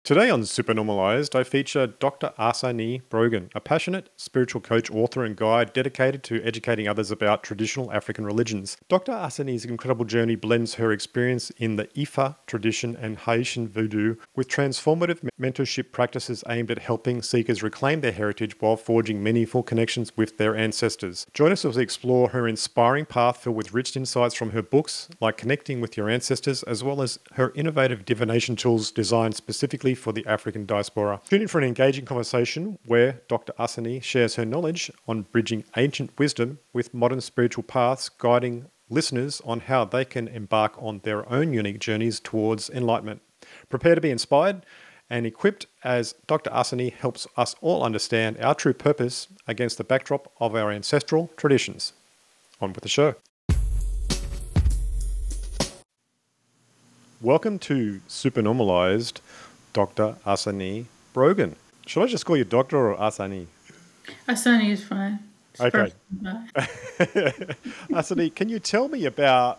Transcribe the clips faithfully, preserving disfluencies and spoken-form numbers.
Today on Supernormalized, I feature Doctor Arsani Brogan, a passionate spiritual coach, author, and guide dedicated to educating others about traditional African religions. Doctor Arsani's incredible journey blends her experience in the Ifa tradition and Haitian voodoo with transformative mentorship practices aimed at helping seekers reclaim their heritage while forging meaningful connections with their ancestors. Join us as we explore her inspiring path filled with rich insights from her books, like Connecting with Your Ancestors, as well as her innovative divination tools designed specifically for the African diaspora. Tune in for an engaging conversation where Doctor Arsani shares her knowledge on bridging ancient wisdom with modern spiritual paths, guiding listeners on how they can embark on their own unique journeys towards enlightenment. Prepare to be inspired and equipped as Doctor Arsani helps us all understand our true purpose against the backdrop of our ancestral traditions. On with the show. Welcome to Supernormalized, Doctor Arsani Brogan. Should I just call you Doctor or Arsani? Arsani is fine. It's Okay. Arsani, can you tell me about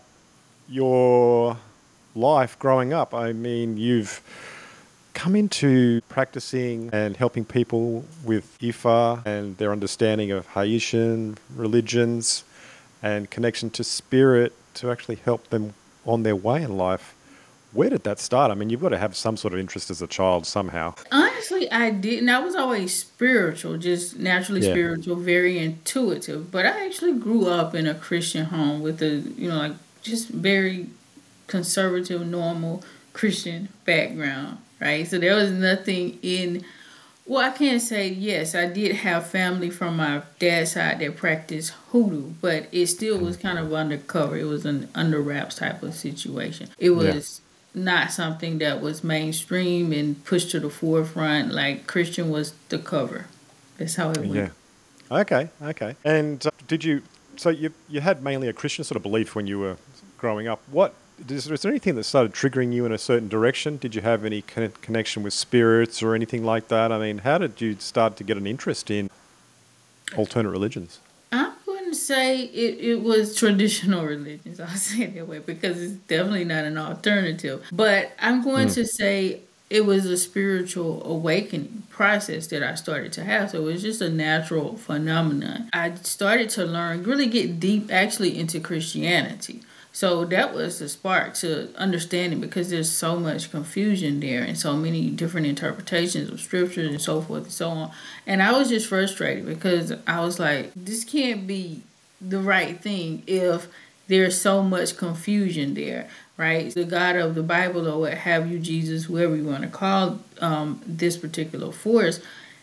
your life growing up? I mean, you've come into practicing and helping people with Ifa and their understanding of Haitian religions and connection to spirit to actually help them on their way in life. Where did that start? I mean, you've got to have some sort of interest as a child somehow. Honestly, I didn't. I was always spiritual, just naturally Yeah. spiritual, very intuitive. But I actually grew up in a Christian home with a, you know, like just very conservative, normal Christian background, right? So there was nothing in, well, I can't say yes. I did have family from my dad's side that practiced hoodoo, but it still was kind of undercover. It was an under wraps type of situation. It Yeah. was not something that was mainstream and pushed to the forefront. Like Christian was the cover. That's how it went. Yeah. Okay. Okay. And uh, did you? So you you had mainly a Christian sort of belief when you were growing up. What is, is there anything that started triggering you in a certain direction? Did you have any con- connection with spirits or anything like that? I mean, how did you start to get an interest in alternate religions? I wouldn't say it, it was traditional religions. I'll say it that way because it's definitely not an alternative. But I'm going Mm. to say it was a spiritual awakening process that I started to have. So it was just a natural phenomenon. I started to learn, really get deep actually into Christianity. So that was the spark to understanding because there's so much confusion there and so many different interpretations of scriptures and so forth and so on. And I was just frustrated because I was like, this can't be the right thing if there's so much confusion there, right? The God of the Bible or what have you, Jesus, whoever you want to call um, this particular force,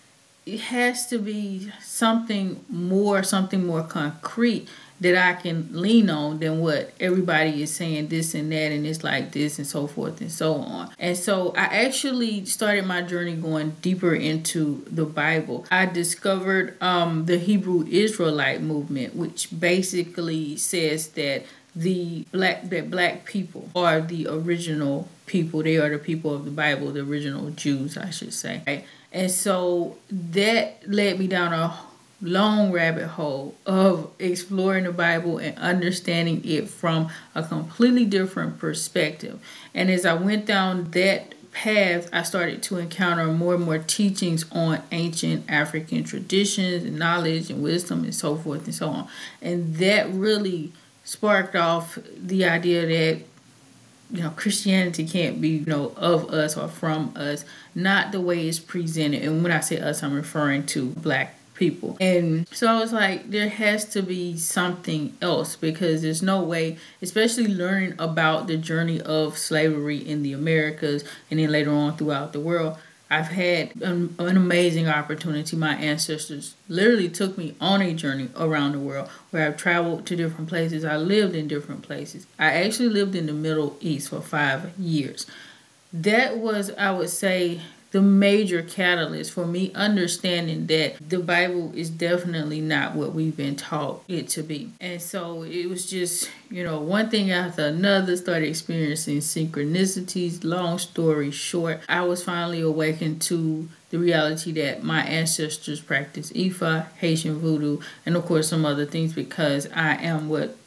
it has to be something more, something more concrete that I can lean on than what everybody is saying this and that and it's like this and so forth and so on. And so I actually started my journey going deeper into the Bible. I discovered um, the Hebrew Israelite movement, which basically says that the black that black people are the original people. They are the people of the Bible, the original Jews, I should say. Right? And so that led me down a long rabbit hole of exploring the Bible and understanding it from a completely different perspective. And as I went down that path, I started to encounter more and more teachings on ancient African traditions and knowledge and wisdom and so forth and so on. And that really sparked off the idea that you know Christianity can't be you know of us or from us, not the way it's presented. And when I say us, I'm referring to black people. And so I was like, there has to be something else because there's no way, especially learning about the journey of slavery in the Americas and then later on throughout the world. I've had an, an amazing opportunity. My ancestors literally took me on a journey around the world where I've traveled to different places. I lived in different places. I actually lived in the Middle East for five years. That was, I would say, the major catalyst for me understanding that the Bible is definitely not what we've been taught it to be. And so it was just, you know, one thing after another, started experiencing synchronicities. Long story short, I was finally awakened to the reality that my ancestors practiced Ifa, Haitian voodoo, and of course some other things because I am what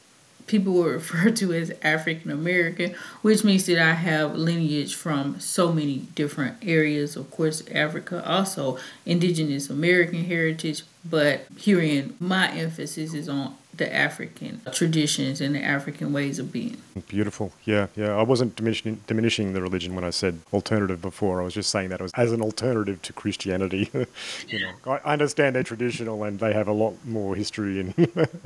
people were referred to as African American, which means that I have lineage from so many different areas. Of course, Africa, also indigenous American heritage, but herein my emphasis is on the African traditions and the African ways of being. Beautiful. Yeah, yeah. I wasn't diminishing, diminishing the religion when I said alternative before. I was just saying that as, as an alternative to Christianity. you know, I, I understand they're traditional and they have a lot more history. And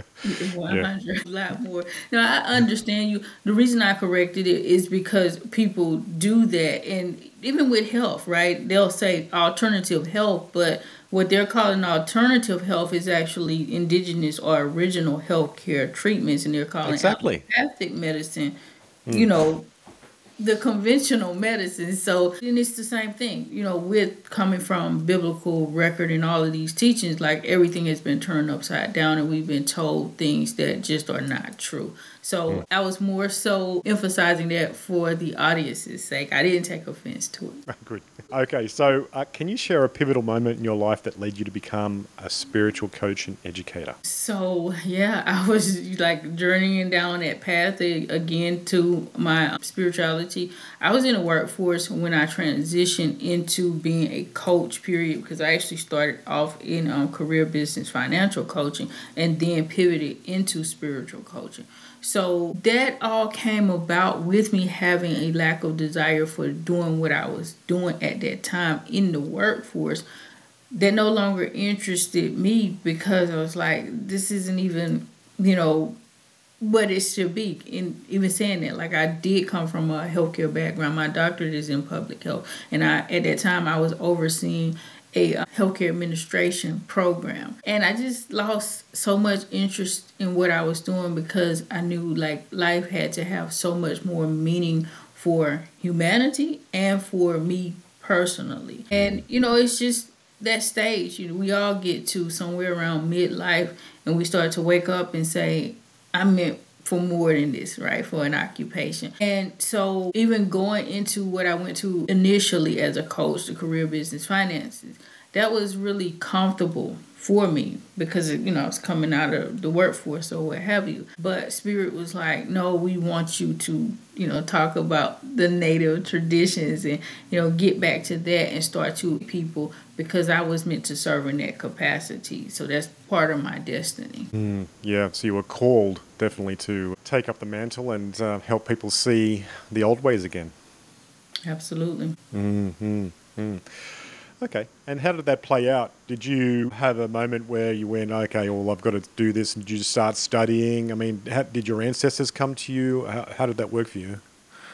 one hundred, a lot more. Now, I understand you. The reason I corrected it is because people do that. And even with health, right? They'll say alternative health, but what they're calling alternative health is actually indigenous or original health care treatments, and they're calling exactly. allopathic medicine, mm. you know, the conventional medicine. So then it's the same thing, you know, with coming from biblical record and all of these teachings, like everything has been turned upside down and we've been told things that just are not true. So mm. I was more so emphasizing that for the audience's sake. I didn't take offense to it. Good. Okay, so uh, can you share a pivotal moment in your life that led you to become a spiritual coach and educator? So, yeah, I was like journeying down that path again to my spirituality. I was in the workforce when I transitioned into being a coach, period, because I actually started off in um, career business financial coaching and then pivoted into spiritual coaching. So that all came about with me having a lack of desire for doing what I was doing at that time in the workforce that no longer interested me, because I was like, this isn't even, you know, what it should be. And even saying that, like, I did come from a healthcare background. My doctorate is in public health. And I at that time, I was overseeing a healthcare administration program. And I just lost so much interest in what I was doing because I knew like life had to have so much more meaning for humanity and for me personally. And, you know, it's just that stage, you know, we all get to somewhere around midlife and we start to wake up and say, I'm meant for more than this, right? For an occupation. And so even going into what I went to initially as a coach, the career business finances, that was really comfortable for me because, you know, I was coming out of the workforce or what have you. But Spirit was like, no, we want you to, you know, talk about the native traditions and, you know, get back to that and start to people, because I was meant to serve in that capacity. So that's part of my destiny. Mm, yeah, so you were called definitely to take up the mantle and uh, help people see the old ways again. Absolutely. Mm-hmm. Mm. Okay, and how did that play out? Did you have a moment where you went, okay, well, I've got to do this, and did you just start studying? I mean, how, did your ancestors come to you? How, how did that work for you?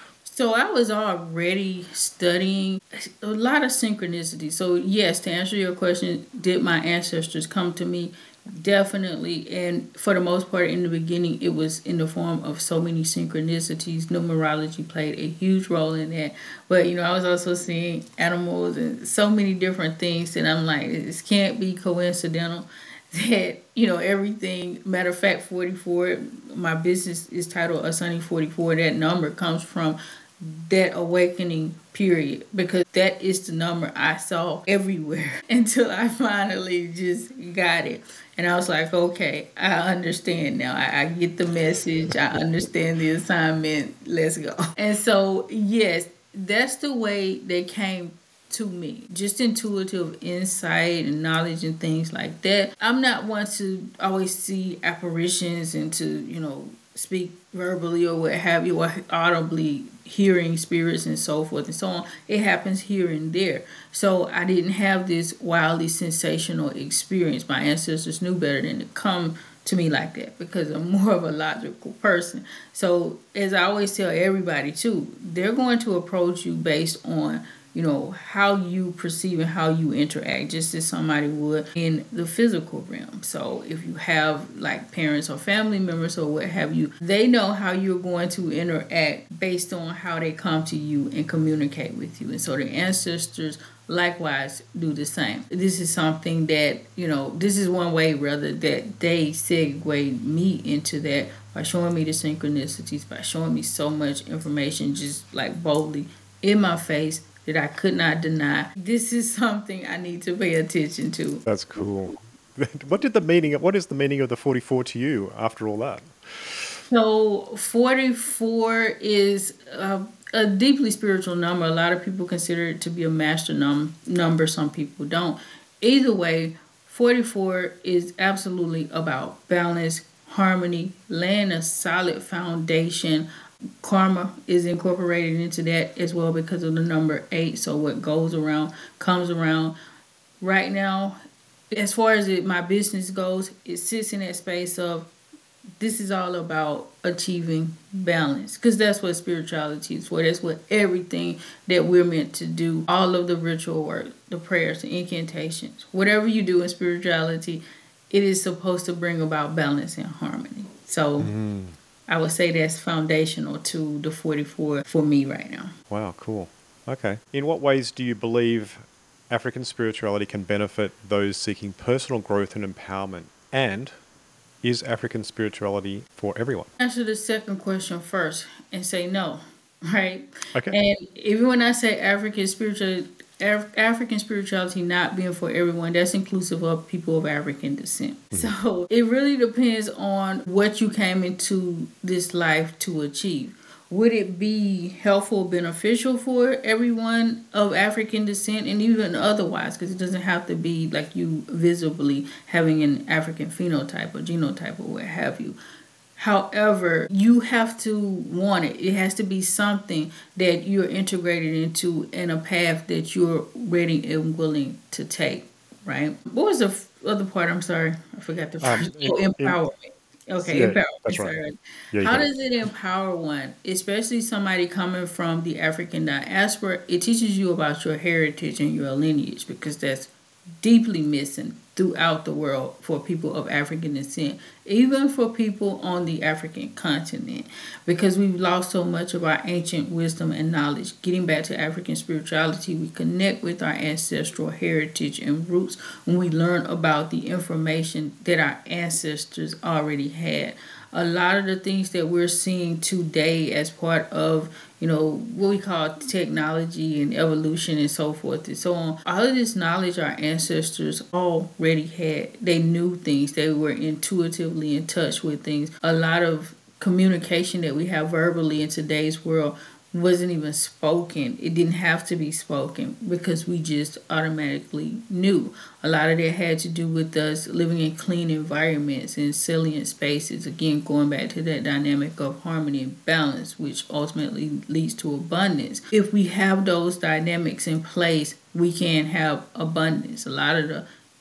So I was already studying, a lot of synchronicity. So yes, to answer your question, did my ancestors come to me? Definitely. And for the most part, in the beginning, it was in the form of so many synchronicities. Numerology played a huge role in that. But, you know, I was also seeing animals and so many different things. And I'm like, this can't be coincidental that, you know, everything. Matter of fact, forty-four, my business is titled A Sunny forty-four. That number comes from that awakening period, because that is the number I saw everywhere until I finally just got it. And I was like, okay, I understand now. I, I get the message. I understand the assignment. Let's go. And so, yes, that's the way they came to me. Just intuitive insight and knowledge and things like that. I'm not one to always see apparitions and to, you know, speak verbally or what have you, or audibly hearing spirits and so forth and so on. It happens here and there. So I didn't have this wildly sensational experience. My ancestors knew better than to come to me like that, because I'm more of a logical person. So as I always tell everybody too, they're going to approach you based on, you know, how you perceive and how you interact, just as somebody would in the physical realm. So if you have like parents or family members or what have you, they know how you're going to interact based on how they come to you and communicate with you. And so the ancestors likewise do the same. This is something that, you know, this is one way rather that they segue me into that by showing me the synchronicities, by showing me so much information just like boldly in my face that I could not deny. This is something I need to pay attention to. That's cool. What did the meaning? What is the meaning of the forty-four to you after all that? So forty-four is a, a deeply spiritual number. A lot of people consider it to be a master num- number. Some people don't. Either way, forty-four is absolutely about balance, harmony, laying a solid foundation. Karma is incorporated into that as well because of the number eight. So what goes around comes around. Right now, as far as it, my business goes, it sits in that space of this is all about achieving balance because that's what spirituality is for. That's what everything that we're meant to do, all of the ritual work, the prayers, the incantations, whatever you do in spirituality, it is supposed to bring about balance and harmony. So Mm. I would say that's foundational to the forty-four for me right now. Wow, cool. Okay. In what ways do you believe African spirituality can benefit those seeking personal growth and empowerment? And is African spirituality for everyone? Answer the second question first and say no, right? Okay. And even when I say African spiritual, Af- African spirituality not being for everyone, that's inclusive of people of African descent. Mm-hmm. So it really depends on what you came into this life to achieve. Would it be helpful, beneficial for everyone of African descent and even otherwise? Because it doesn't have to be like you visibly having an African phenotype or genotype or what have you. However, you have to want it. It has to be something that you're integrated into and a path that you're ready and willing to take, right? What was the f- other part? I'm sorry. I forgot the Um, first. in, Oh, in, empowerment. Okay, yeah, empowerment. that's right. Sorry. Yeah, you How got it. does it empower one, especially somebody coming from the African diaspora? It teaches you about your heritage and your lineage because that's deeply missing throughout the world for people of African descent, even for people on the African continent, because we've lost so much of our ancient wisdom and knowledge. Getting back to African spirituality, we connect with our ancestral heritage and roots when we learn about the information that our ancestors already had. A lot of the things that we're seeing today as part of, you know, what we call technology and evolution and so forth and so on, all of this knowledge our ancestors already had. They knew things. They were intuitively in touch with things. A lot of communication that we have verbally in today's world wasn't even spoken. It didn't have to be spoken because we just automatically knew. A lot of that had to do with us living in clean environments and salient spaces. Again, going back to that dynamic of harmony and balance, which ultimately leads to abundance. If we have those dynamics in place, we can have abundance. A lot of the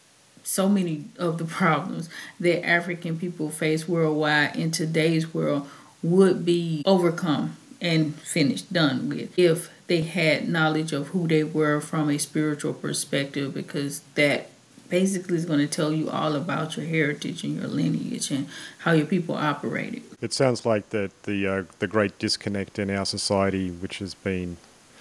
so many of the problems that African people face worldwide in today's world would be overcome and finished, done with, if they had knowledge of who they were from a spiritual perspective, because that basically is going to tell you all about your heritage and your lineage and how your people operated. It sounds like that the uh, the great disconnect in our society, which has been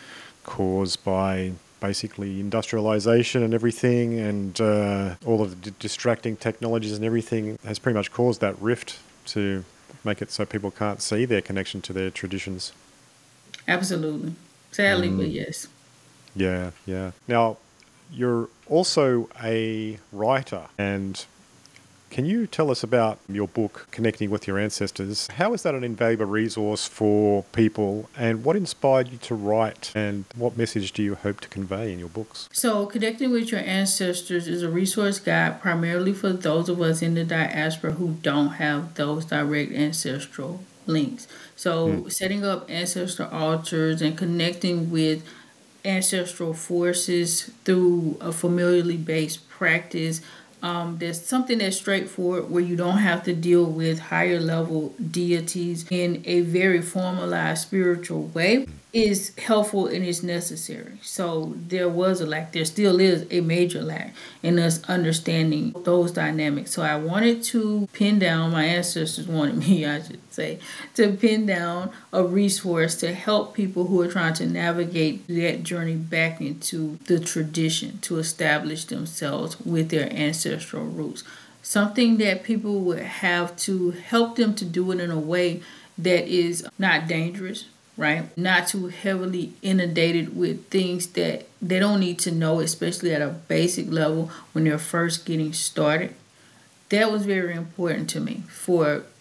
caused by basically industrialization and everything, and uh, all of the d- distracting technologies and everything, has pretty much caused that rift to make it so people can't see their connection to their traditions. Absolutely. Sadly, mm. but yes. Yeah, yeah. Now, you're also a writer, and can you tell us about your book, Connecting with Your Ancestors? How is that an invaluable resource for people, and what inspired you to write, and what message do you hope to convey in your books? So, Connecting with Your Ancestors is a resource guide primarily for those of us in the diaspora who don't have those direct ancestral links. So, mm. setting up ancestral altars and connecting with ancestral forces through a familiarly based practice. Um, there's something that's straightforward where you don't have to deal with higher level deities in a very formalized spiritual way is helpful and is necessary. So there was a lack, there still is a major lack in us understanding those dynamics. So I wanted to pin down, my ancestors wanted me, I should say, to pin down a resource to help people who are trying to navigate that journey back into the tradition to establish themselves with their ancestral roots. Something that people would have to help them to do it in a way that is not dangerous, right? Not too heavily inundated with things that they don't need to know, especially at a basic level when they're first getting started. That was very important to me for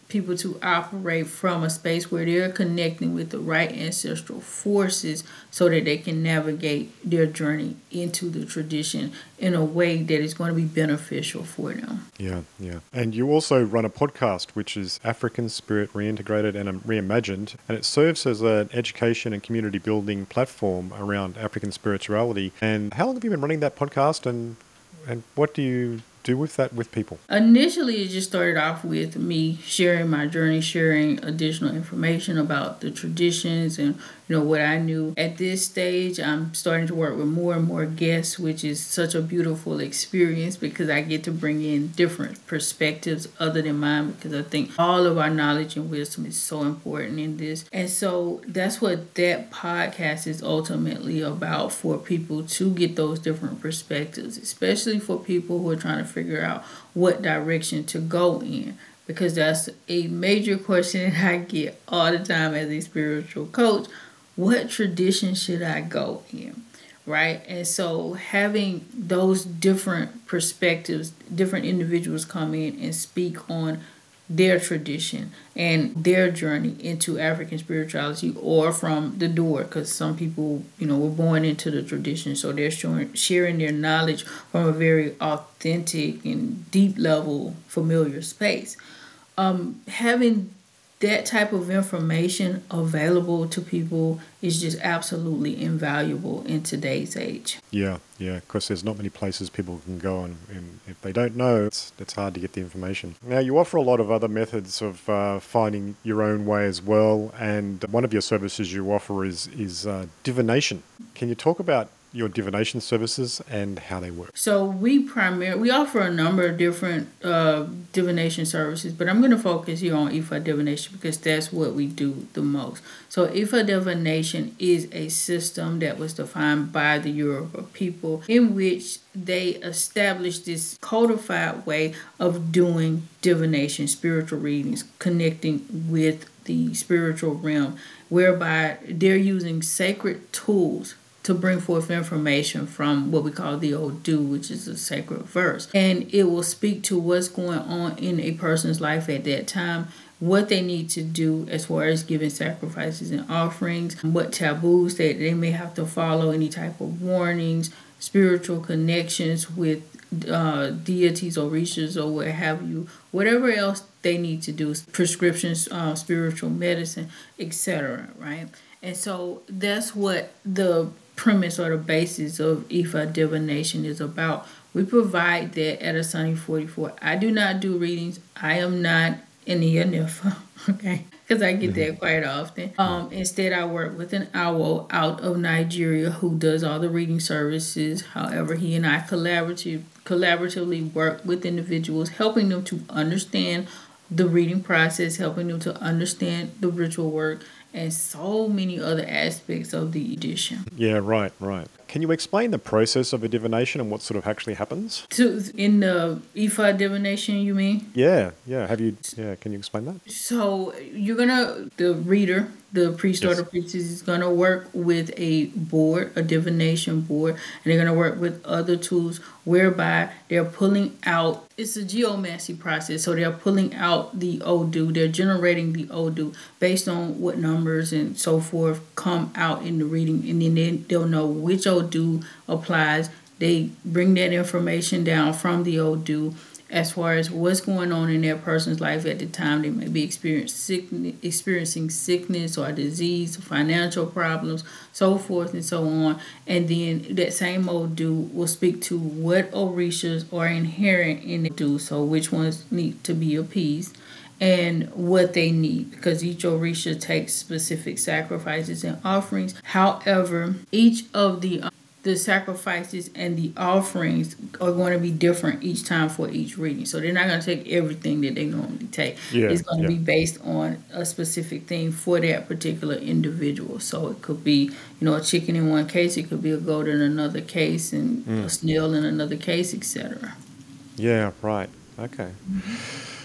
people to operate from a space where they're connecting with the right ancestral forces so that they can navigate their journey into the tradition in a way that is going to be beneficial for them. Yeah, yeah. And you also run a podcast, which is African Spirit Reintegrated and Reimagined, and it serves as an education and community building platform around African spirituality. And how long have you been running that podcast, and and what do you do with that with people? Initially, it just started off with me sharing my journey, sharing additional information about the traditions and, you know, what I knew. At this stage, I'm starting to work with more and more guests, which is such a beautiful experience because I get to bring in different perspectives other than mine, because I think all of our knowledge and wisdom is so important in this. And so that's what that podcast is ultimately about, for people to get those different perspectives, especially for people who are trying to figure out what direction to go in, because that's a major question that I get all the time as a spiritual coach. What tradition should I go in, right? And so having those different perspectives, different individuals come in and speak on their tradition and their journey into African spirituality, or from the door, because some people, you know, were born into the tradition, so they're showing, sharing their knowledge from a very authentic and deep level familiar space. Um, having that type of information available to people is just absolutely invaluable in today's age. Yeah, yeah, because there's not many places people can go, and, and if they don't know, it's, it's hard to get the information. Now, you offer a lot of other methods of uh, finding your own way as well, and one of your services you offer is, is uh, divination. Can you talk about your divination services and how they work? So we primarily we offer a number of different uh, divination services, but I'm going to focus here on Ifa divination because that's what we do the most. So Ifa divination is a system that was defined by the Yoruba people, in which they established this codified way of doing divination, spiritual readings, connecting with the spiritual realm, whereby they're using sacred tools to bring forth information from what we call the Odu, which is a sacred verse. And it will speak to what's going on in a person's life at that time, what they need to do as far as giving sacrifices and offerings, what taboos that they may have to follow, any type of warnings, spiritual connections with uh, deities or rishas or what have you, whatever else they need to do, prescriptions, uh, spiritual medicine, et cetera, right? And so that's what the premise or the basis of Ifa divination is about. We provide that at Asani forty-four. I do not do readings. I am not an Ifa, okay? Because I get that quite often. Um, instead, I work with an owl out of Nigeria who does all the reading services. However, he and I collaborative, collaboratively work with individuals, helping them to understand the reading process, helping them to understand the ritual work, and so many other aspects of the edition. Yeah, right, right. Can you explain the process of a divination and what sort of actually happens? So in the Ifa divination, you mean? Yeah, yeah. Have you? Yeah, can you explain that? So you're gonna the reader, the priest yes. or the priestess is gonna work with a board, a divination board, and they're gonna work with other tools whereby they're pulling out. It's a geomancy process, so they're pulling out the Odu. They're generating the Odu based on what numbers and so forth come out in the reading, and then they, they'll know which Odu applies. They bring that information down from the Odu as far as what's going on in that person's life at the time. They may be experiencing sickness, experiencing sickness or disease, financial problems, so forth and so on. And then that same Odu will speak to what orishas are inherent in the Odu, so which ones need to be appeased and what they need, because each orisha takes specific sacrifices and offerings. However, each of the the sacrifices and the offerings are going to be different each time for each reading. So they're not going to take everything that they normally take. Yeah, it's going to yeah. be based on a specific thing for that particular individual. So it could be, you know, a chicken in one case, it could be a goat in another case, and mm. a snail in another case, et cetera. Yeah, right. Okay. Mm-hmm.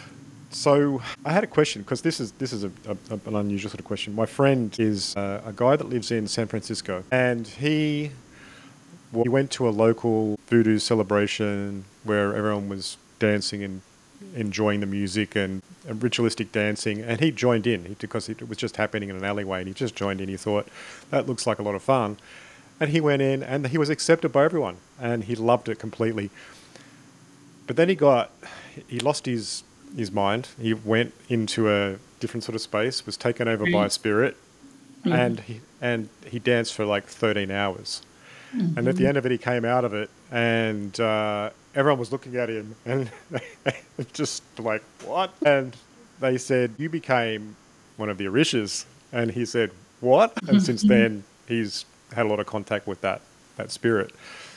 So I had a question, because this is this is a, a, an unusual sort of question. My friend is uh, a guy that lives in San Francisco, and he... Well, he went to a local voodoo celebration where everyone was dancing and enjoying the music and ritualistic dancing, and he joined in he, because it was just happening in an alleyway, and he just joined in. He thought, that looks like a lot of fun. And he went in, and he was accepted by everyone, and he loved it completely. But then he got, he lost his his mind. He went into a different sort of space, was taken over by a spirit, mm-hmm. and he and he danced for like thirteen hours. Mm-hmm. And at the end of it, he came out of it, and uh, everyone was looking at him, and just like, what? And they said, you became one of the Orishas. And he said, what? And since then, he's had a lot of contact with that that spirit.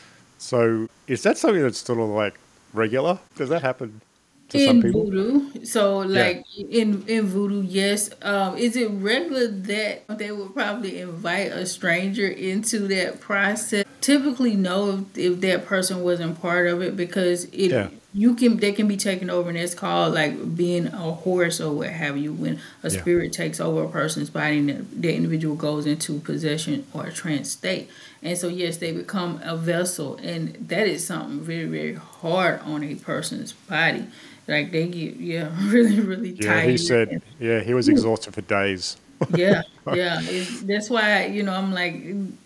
So is that something that's sort of like regular? Does that happen to in some people? voodoo? So like yeah. in in voodoo, yes. Um, is it regular that they would probably invite a stranger into that process? Typically, no, if, if that person wasn't part of it, because it yeah. you can they can be taken over, and it's called like being a horse or what have you. When a yeah. spirit takes over a person's body, and the, the individual goes into possession or a trance state. And so, yes, they become a vessel, and that is something very, very hard on a person's body. Like they get, yeah, really, really yeah, tired. He said, yeah, he was exhausted for days. yeah, yeah. It, that's why, you know, I'm like,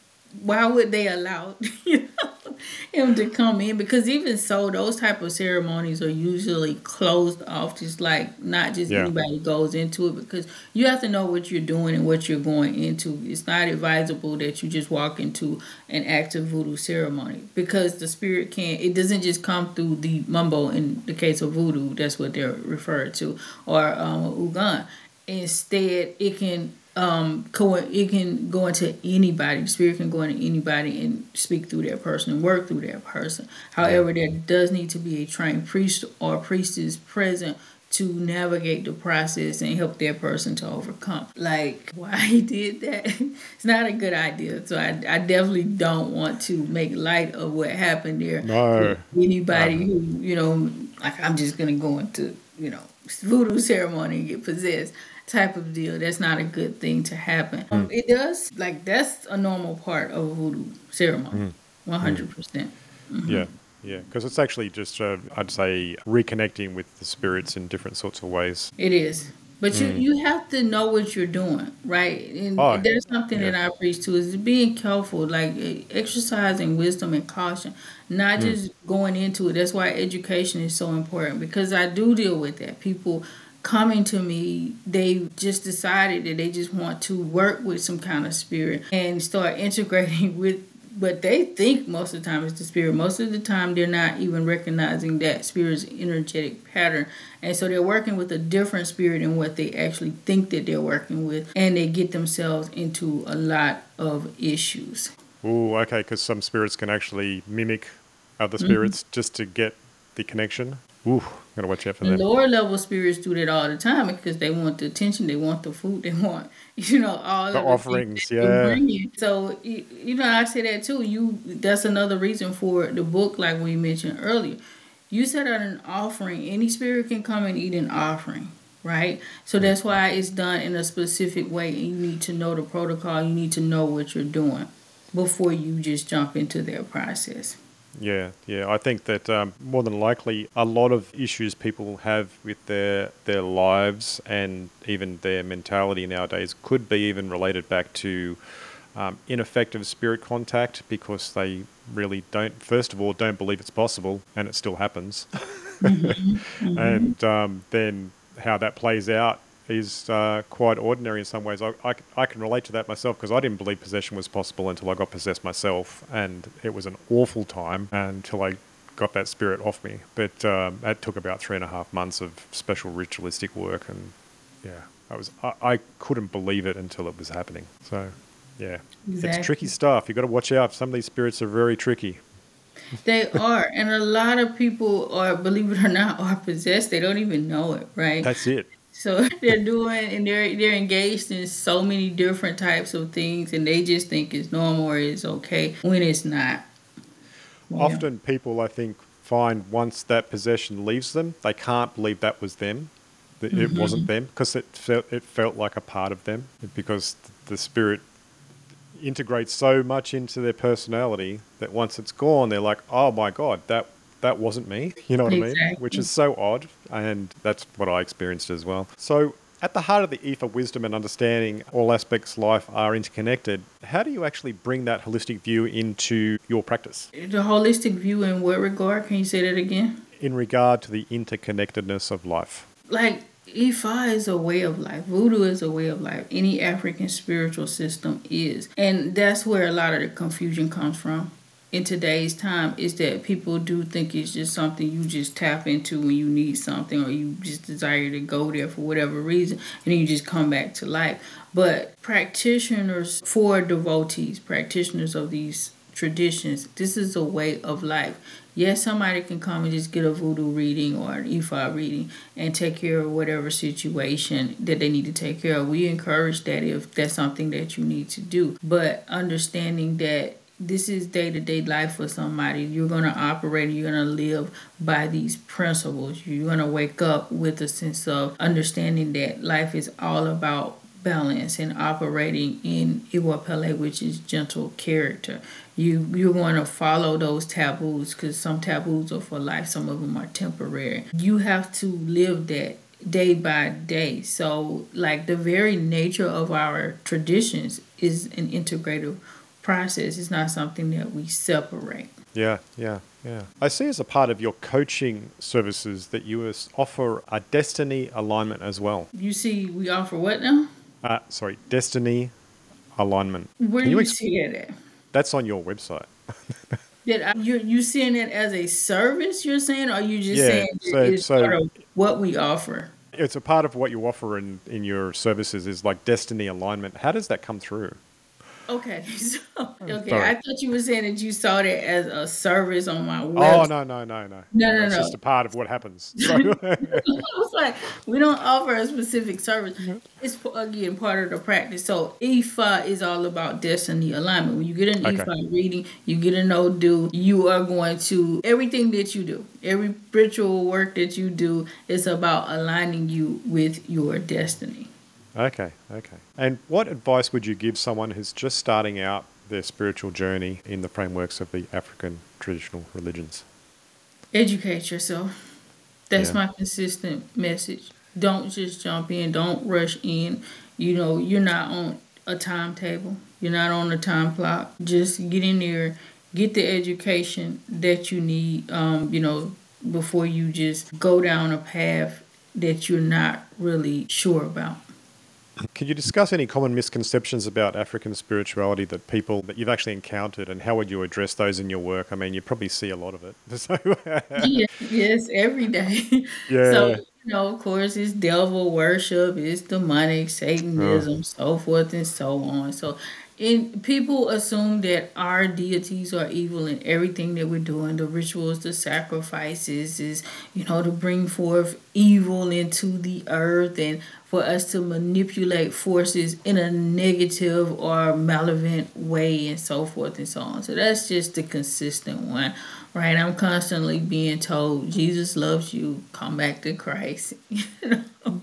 why would they allow you know, him to come in? Because even so, those type of ceremonies are usually closed off, just like not just yeah. anybody goes into it, because you have to know what you're doing and what you're going into. It's not advisable that you just walk into an active voodoo ceremony, because the spirit can't, it doesn't just come through the mumbo in the case of voodoo, that's what they're referred to, or um, Ugan. Instead, it can um go it can go into anybody. The spirit can go into anybody and speak through that person and work through that person. However, there does need to be a trained priest or priestess present to navigate the process and help that person to overcome. Like, why he did that, it's not a good idea. So I, I definitely don't want to make light of what happened there. No. Anybody uh-huh. who, you know, like I'm just going to go into, you know, voodoo ceremony and get possessed type of deal. That's not a good thing to happen. Mm. Um, it does, like, that's a normal part of a voodoo ceremony, mm. one hundred percent. Mm-hmm. Yeah. Yeah, because it's actually just, uh, I'd say, reconnecting with the spirits in different sorts of ways. It is. But mm. you, you have to know what you're doing, right? And oh, there's something yeah. that I preach to is being careful, like exercising wisdom and caution, not mm. just going into it. That's why education is so important, because I do deal with that. People coming to me, they just decided that they just want to work with some kind of spirit and start integrating with but they think most of the time it's the spirit. Most of the time they're not even recognizing that spirit's energetic pattern. And so they're working with a different spirit than what they actually think that they're working with. And they get themselves into a lot of issues. Ooh, okay, because some spirits can actually mimic other spirits mm-hmm. just to get the connection. Ooh, gotta watch out for that. Lower level spirits do that all the time because they want the attention, they want the food, they want, you know, all the of offerings. The yeah. So you, you know, I say that too. You that's another reason for the book, like we mentioned earlier. You set out an offering. Any spirit can come and eat an offering, right? So that's why it's done in a specific way, and you need to know the protocol. You need to know what you're doing before you just jump into their process. Yeah, yeah. I think that um, more than likely a lot of issues people have with their their lives and even their mentality nowadays could be even related back to um, ineffective spirit contact, because they really don't, first of all, don't believe it's possible, and it still happens. Mm-hmm, mm-hmm. And um, then how that plays out is uh, quite ordinary in some ways. I, I, I can relate to that myself, because I didn't believe possession was possible until I got possessed myself, and it was an awful time until I got that spirit off me. But um, that took about three and a half months of special ritualistic work, and yeah, I was I, I couldn't believe it until it was happening. So yeah, exactly. It's tricky stuff. You've got to watch out. Some of these spirits are very tricky. They are, and a lot of people are, believe it or not, are possessed. They don't even know it, right? That's it. So they're doing, and they're they're engaged in so many different types of things, and they just think it's normal or it's okay when it's not. Yeah. Often people, I think, find once that possession leaves them, they can't believe that was them, that mm-hmm. it wasn't them, because it felt it felt like a part of them, because the spirit integrates so much into their personality that once it's gone, they're like, oh my God, that that wasn't me. You know what I mean? Which Exactly. is so odd. And that's what I experienced as well. So at the heart of the Ifa wisdom and understanding all aspects of life are interconnected, how do you actually bring that holistic view into your practice The holistic view in what regard? Can you say that again? in regard to the interconnectedness of life? Like Ifa is a way of life. Voodoo is a way of life. Any African spiritual system is. And that's where a lot of the confusion comes from in today's time, is that people do think it's just something you just tap into when you need something, or you just desire to go there for whatever reason, and then you just come back to life. But practitioners, for devotees, practitioners of these traditions, this is a way of life. Yes, somebody can come and just get a voodoo reading or an Ifa reading and take care of whatever situation that they need to take care of. We encourage that if that's something that you need to do. But understanding that this is day-to-day life for somebody. You're going to operate, you're going to live by these principles. You're going to wake up with a sense of understanding that life is all about balance and operating in Iwa Pele, which is gentle character. You, you're going to follow those taboos, because some taboos are for life, some of them are temporary. You have to live that day by day. So, like, the very nature of our traditions is an integrative process. It's not something that we separate. Yeah, yeah, yeah. I see as a part of your coaching services that you offer a destiny alignment as well. You see, we offer what now? Uh, sorry, destiny alignment. Where Can do you exp- see it at? That's on your website. Did I, you you seeing it as a service? You're saying, or you just Yeah, saying that so it's so part of what we offer? it's a part of what you offer in, in your services is like destiny alignment. How does that come through? Okay, so okay, Sorry. I thought you were saying that you saw that as a service on my Oh, website. no, no, no, no. No, no, That's just no. a part of what happens. So, I was like, we don't offer a specific service. It's again part of the practice. So Ifa is all about destiny alignment. When you get an okay. Ifa reading, you get a no do. You are going to everything that you do, every ritual work that you do is about aligning you with your destiny. Okay, okay. And what advice would you give someone who's just starting out their spiritual journey in the frameworks of the African traditional religions? Educate yourself. That's Yeah. my consistent message. Don't just jump in. Don't rush in. You know, you're not on a timetable. You're not on a time clock. Just get in there, get the education that you need, um, you know, before you just go down a path that you're not really sure about. Could you discuss any common misconceptions about African spirituality that people that you've actually encountered, and how would you address those in your work? I mean, you probably see a lot of it. So, Yes, yes, every day. So, yeah. you know, of course, it's devil worship, it's demonic, Oh, Satanism, so forth and so on. So, and people assume that our deities are evil in everything that we're doing. The rituals, the sacrifices is, you know, to bring forth evil into the earth and for us to manipulate forces in a negative or malevolent way and so forth and so on. So that's just the consistent one, right? I'm constantly being told Jesus loves you, come back to Christ. You know?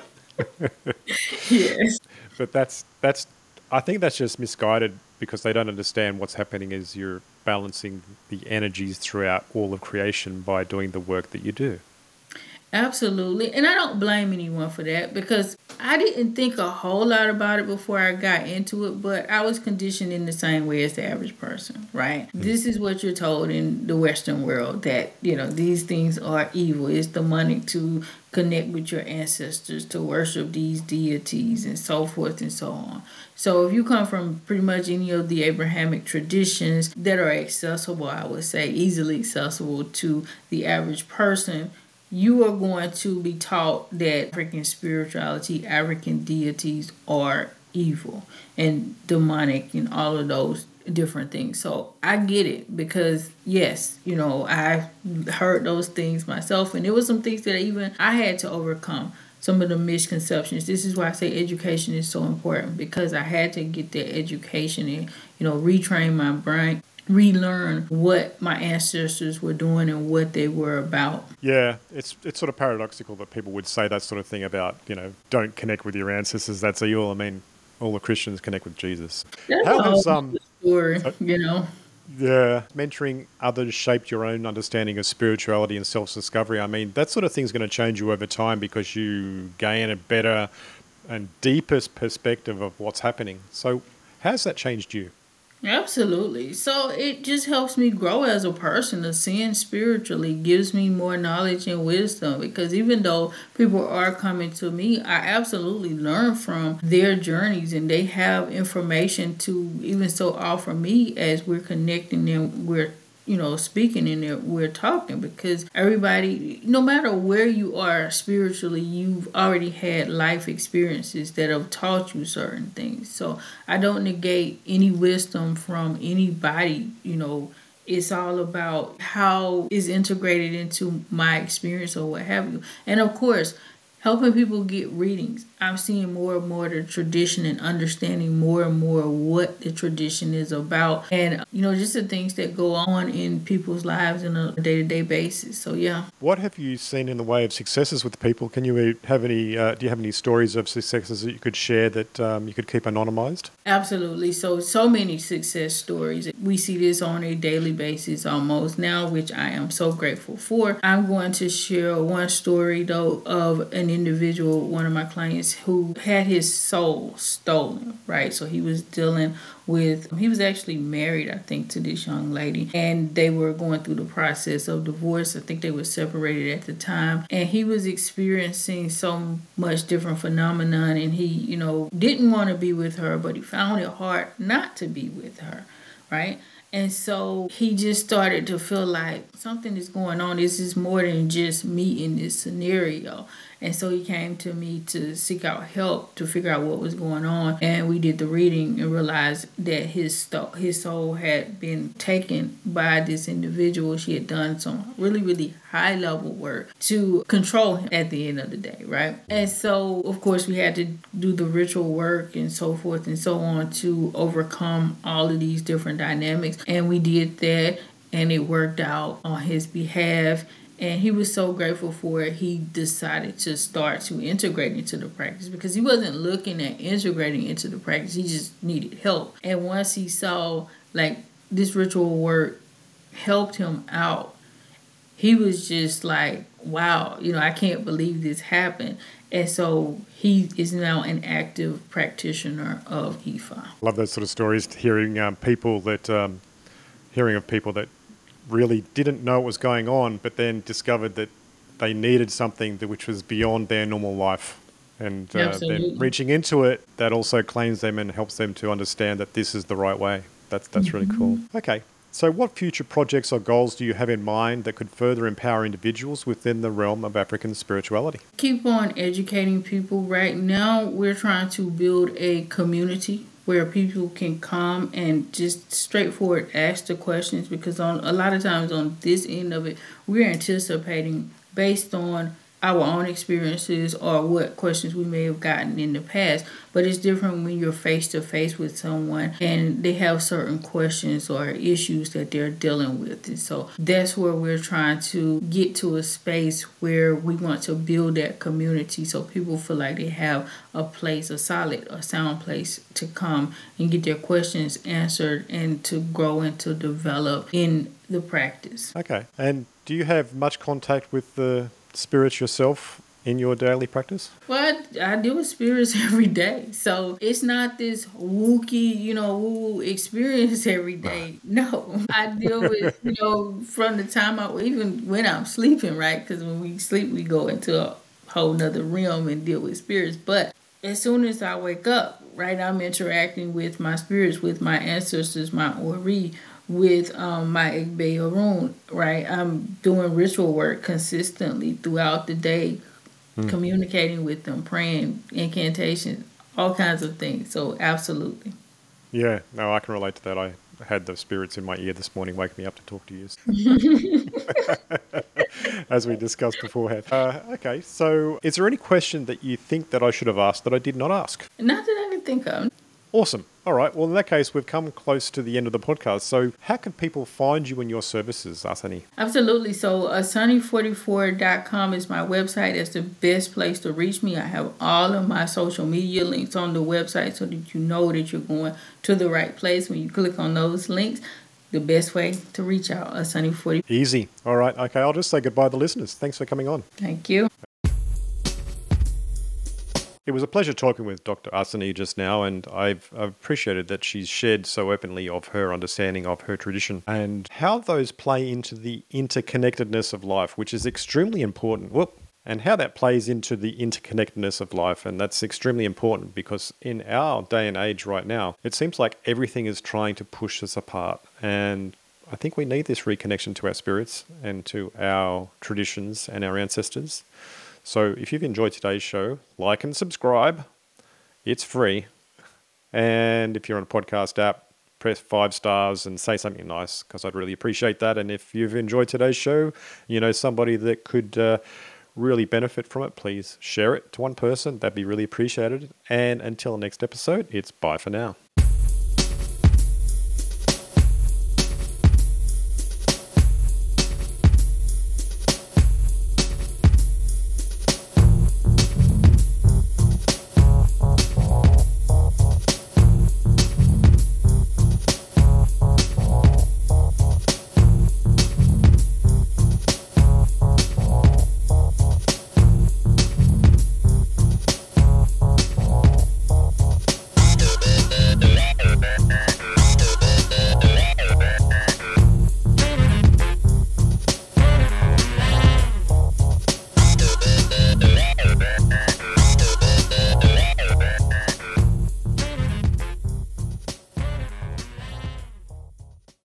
Yes. but that's that's. I think that's just misguided because they don't understand what's happening as you're balancing the energies throughout all of creation by doing the work that you do. Absolutely. And I don't blame anyone for that, because I didn't think a whole lot about it before I got into it, but I was conditioned in the same way as the average person, right? Mm. This is what you're told in the Western world, that, you know, these things are evil. It's demonic to connect with your ancestors, to worship these deities and so forth and so on. So if you come from pretty much any of the Abrahamic traditions that are accessible, I would say easily accessible to the average person, you are going to be taught that African spirituality, African deities are evil and demonic and all of those different things. So I get it, because yes, you know, I heard those things myself, and there was some things that even I had to overcome. Some of the misconceptions. This is why I say education is so important, because I had to get that education and, you know, retrain my brain, relearn what my ancestors were doing and what they were about. Yeah, it's it's sort of paradoxical that people would say that sort of thing about, you know, don't connect with your ancestors. That's evil. I mean, all the Christians connect with Jesus. That's How a has whole um? story, so- you know. Yeah, mentoring others shaped your own understanding of spirituality and self-discovery. I mean, that sort of thing's going to change you over time because you gain a better and deepest perspective of what's happening. So, how's that changed you? Absolutely. So it just helps me grow as a person. Ascend spiritually gives me more knowledge and wisdom because even though people are coming to me, I absolutely learn from their journeys and they have information to even so offer me as we're connecting and we're you know, speaking and there we're talking because everybody, no matter where you are spiritually, you've already had life experiences that have taught you certain things. So I don't negate any wisdom from anybody, you know. It's all about how is integrated into my experience or what have you. And of course, helping people get readings. I'm seeing more and more the tradition and understanding more and more what the tradition is about. And, you know, just the things that go on in people's lives on a day to day basis. So, yeah. What have you seen in the way of successes with people? Can you have any? Uh, do you have any stories of successes that you could share that um, you could keep anonymized? Absolutely. So, so many success stories. We see this on a daily basis almost now, which I am so grateful for. I'm going to share one story, though, of an individual, one of my clients, who had his soul stolen, right? So, he was dealing with, he was actually married, I think, to this young lady, and they were going through the process of divorce. I think they were separated at the time, and he was experiencing so much different phenomenon, and he, you know, didn't want to be with her, but he found it hard not to be with her, right? And so he just started to feel like something is going on. This is more than just me in this scenario. And so he came to me to seek out help to figure out what was going on. And we did the reading and realized that his sto- his soul had been taken by this individual. She had done some really, really high level work to control him at the end of the day, right? And so, of course, we had to do the ritual work and so forth and so on to overcome all of these different dynamics. And we did that and it worked out on his behalf. And he was so grateful for it, he decided to start to integrate into the practice because he wasn't looking at integrating into the practice. He just needed help. And once he saw like this ritual work helped him out, he was just like, wow, you know, I can't believe this happened. And so he is now an active practitioner of Ifa. Love those sort of stories, hearing um, people that, um, hearing of people that really didn't know what was going on, but then discovered that they needed something that, which was beyond their normal life. And uh, then reaching into it, that also claims them and helps them to understand that this is the right way. That's that's mm-hmm. really cool. Okay, so what future projects or goals do you have in mind that could further empower individuals within the realm of African spirituality? Keep on educating people. Right now, we're trying to build a community where people can come and just straightforward ask the questions because on a lot of times on this end of it, we're anticipating based on our own experiences or what questions we may have gotten in the past. But it's different when you're face to face with someone and they have certain questions or issues that they're dealing with. And so that's where we're trying to get to a space where we want to build that community so people feel like they have a place, a solid, a sound place to come and get their questions answered and to grow and to develop in the practice. Okay. And do you have much contact with the spirits yourself in your daily practice? Well, I, I deal with spirits every day. So it's not this wookie, you know, woo experience every day. No, I deal with, you know, from the time I, even when I'm sleeping, right? Because when we sleep, we go into a whole nother realm and deal with spirits. But as soon as I wake up, right, I'm interacting with my spirits, with my ancestors, my Ori, with um, my Egbe Arun, right? I'm doing ritual work consistently throughout the day, mm. communicating with them, praying, incantations, all kinds of things. So absolutely. Yeah, no, I can relate to that. I had the spirits in my ear this morning waking me up to talk to you. As we discussed beforehand. Uh, okay, so is there any question that you think that I should have asked that I did not ask? Not that I can think of. Awesome. All right. Well, in that case, we've come close to the end of the podcast. So how can people find you and your services, Asani? Absolutely. So asani forty-four dot com is my website. That's the best place to reach me. I have all of my social media links on the website so that you know that you're going to the right place when you click on those links. the best way to reach out, Asani forty. Easy. All right. Okay, I'll just say goodbye to the listeners. Thanks for coming on. Thank you. It was a pleasure talking with Doctor Asani just now, and I've, I've appreciated that she's shared so openly of her understanding of her tradition and how those play into the interconnectedness of life, which is extremely important. Whoop. And how that plays into the interconnectedness of life. And that's extremely important because in our day and age right now, it seems like everything is trying to push us apart. And I think we need this reconnection to our spirits and to our traditions and our ancestors. So if you've enjoyed today's show, like and subscribe. It's free. And if you're on a podcast app, press five stars and say something nice because I'd really appreciate that. And if you've enjoyed today's show, you know somebody that could uh, really benefit from it, please share it to one person. That'd be really appreciated. And until the next episode, it's bye for now.